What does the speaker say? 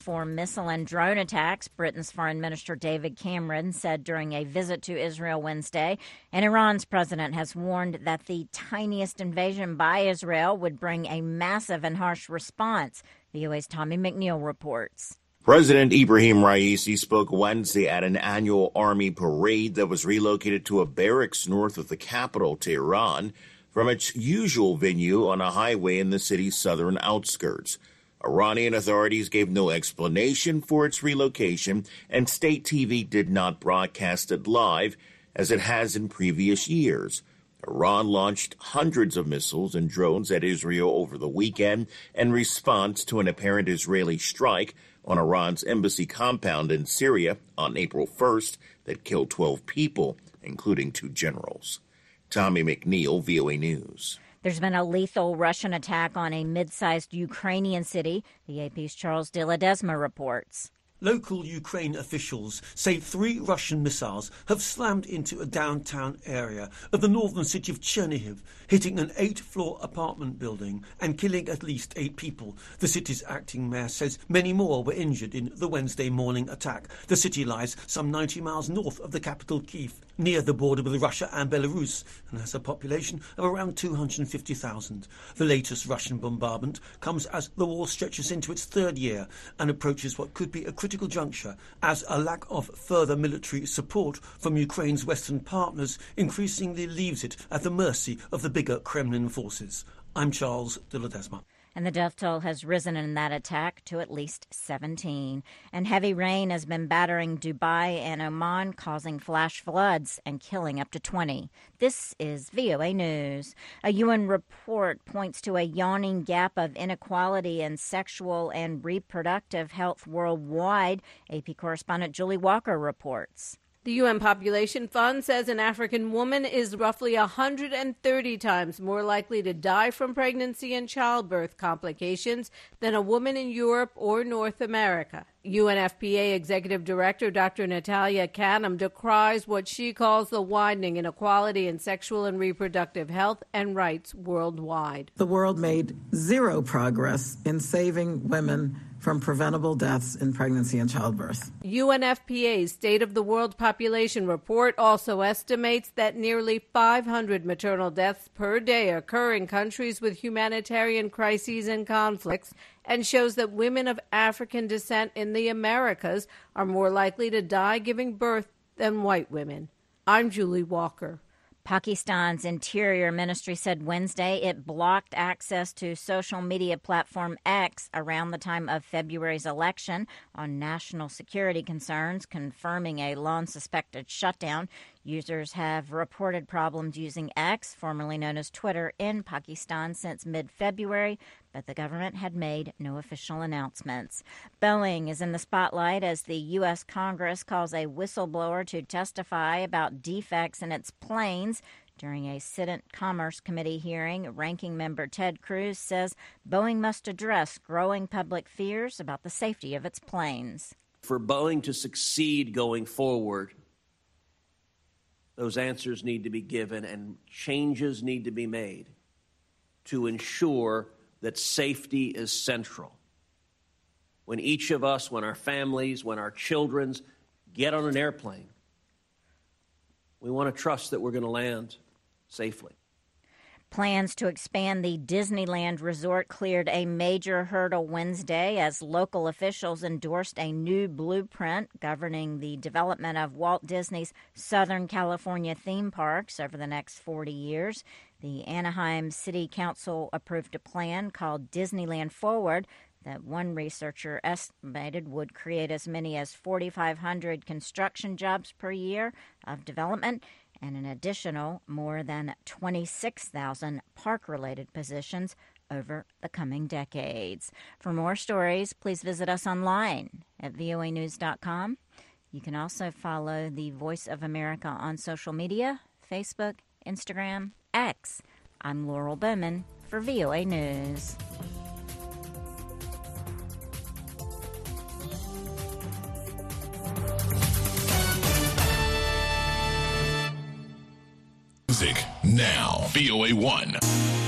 for missile and drone attacks, Britain's Foreign Minister David Cameron said during a visit to Israel Wednesday. And Iran's president has warned that the tiniest invasion by Israel would bring a massive and harsh response. VOA's Tommy McNeil reports. President Ibrahim Raisi spoke Wednesday at an annual army parade that was relocated to a barracks north of the capital, Tehran, from its usual venue on a highway in the city's southern outskirts. Iranian authorities gave no explanation for its relocation, and state TV did not broadcast it live, as it has in previous years. Iran launched hundreds of missiles and drones at Israel over the weekend in response to an apparent Israeli strike on Iran's embassy compound in Syria on April 1st that killed 12 people, including 2 generals. Tommy McNeil, VOA News. There's been a lethal Russian attack on a mid-sized Ukrainian city. The AP's Charles de Ledesma reports. Local Ukraine officials say 3 Russian missiles have slammed into a downtown area of the northern city of Chernihiv, hitting an 8-floor apartment building and killing at least 8 people. The city's acting mayor says many more were injured in the Wednesday morning attack. The city lies some 90 miles north of the capital Kyiv, near the border with Russia and Belarus, and has a population of around 250,000. The latest Russian bombardment comes as the war stretches into its 3rd year and approaches what could be a critical juncture as a lack of further military support from Ukraine's Western partners increasingly leaves it at the mercy of the bigger Kremlin forces. I'm Charles de Ledesma. And the death toll has risen in that attack to at least 17. And heavy rain has been battering Dubai and Oman, causing flash floods and killing up to 20. This is VOA News. A UN report points to a yawning gap of inequality in sexual and reproductive health worldwide. AP correspondent Julie Walker reports. The UN Population Fund says an African woman is roughly 130 times more likely to die from pregnancy and childbirth complications than a woman in Europe or North America. UNFPA Executive Director Dr. Natalia Kanem decries what she calls the widening inequality in sexual and reproductive health and rights worldwide. The world made zero progress in saving women from preventable deaths in pregnancy and childbirth. UNFPA's State of the World Population Report also estimates that nearly 500 maternal deaths per day occur in countries with humanitarian crises and conflicts, and shows that women of African descent in the Americas are more likely to die giving birth than white women. I'm Julie Walker. Pakistan's Interior Ministry said Wednesday it blocked access to social media platform X around the time of February's election on national security concerns, confirming a long-suspected shutdown. Users have reported problems using X, formerly known as Twitter, in Pakistan since mid-February, but the government had made no official announcements. Boeing is in the spotlight as the U.S. Congress calls a whistleblower to testify about defects in its planes. During a Senate Commerce Committee hearing, Ranking Member Ted Cruz says Boeing must address growing public fears about the safety of its planes. For Boeing to succeed going forward, those answers need to be given and changes need to be made to ensure that safety is central. When each of us, when our families, when our children get on an airplane, we want to trust that we're going to land safely. Plans to expand the Disneyland resort cleared a major hurdle Wednesday as local officials endorsed a new blueprint governing the development of Walt Disney's Southern California theme parks over the next 40 years. The Anaheim City Council approved a plan called Disneyland Forward that one researcher estimated would create as many as 4,500 construction jobs per year of development and an additional more than 26,000 park-related positions over the coming decades. For more stories, please visit us online at voanews.com. You can also follow the Voice of America on social media, Facebook, Instagram, X. I'm Laurel Bowman for VOA News. Music now. VOA 1.